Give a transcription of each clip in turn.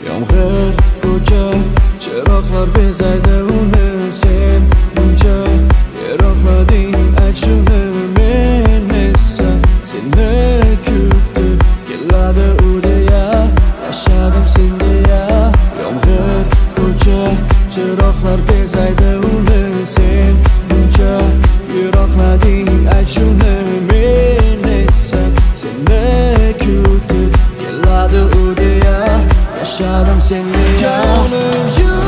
Yomg'ir ko'cha chiroqlar bezaydi uni. Sen buncha yiroqlading, ayt shuni. Men esa seni kutib keladi u deya, yashadim sen deya. Yomg'ir ko'cha chiroqlar bezaydi uni. Sen buncha yiroqlading, ayt shuni. Men esa seni kutib keladi u deya, yashadim sen deya. Jonim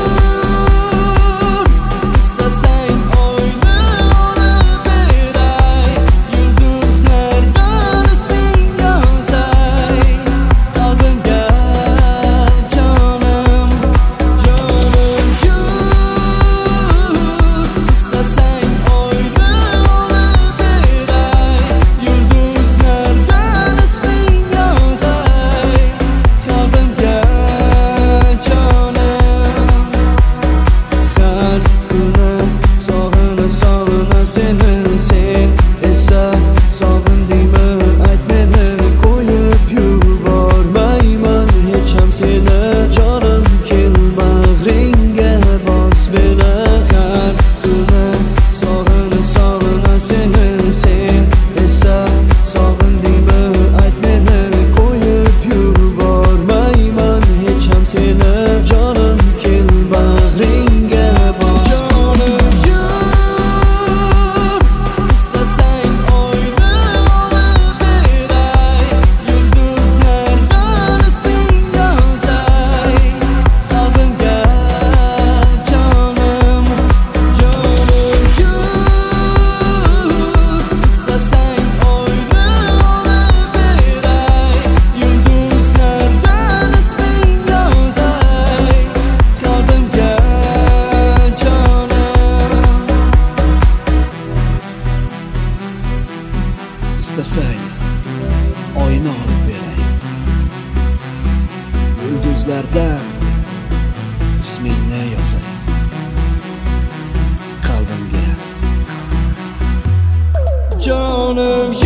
yur, istasang oyni olib beray, yulduzlardan isming yozay qalbimga. Jonim yur, istasang oyni olib beray, yulduzlardan isming yozay qalbimga. Seni, sen esa sog'indingmi, ayt meni. Qo'yib yubormayman hech ham seni. Jonim kel bag'ringga bos meni. Har kuni sog'ina seni, sen esa sog'indingmi, ayt meni. Qo'yib yubormayman hech ham seni. Jonim kel bag'ringga bos. İstasang oyni olib beray, yulduzlardan ismingni yozay qalbimga. Jonim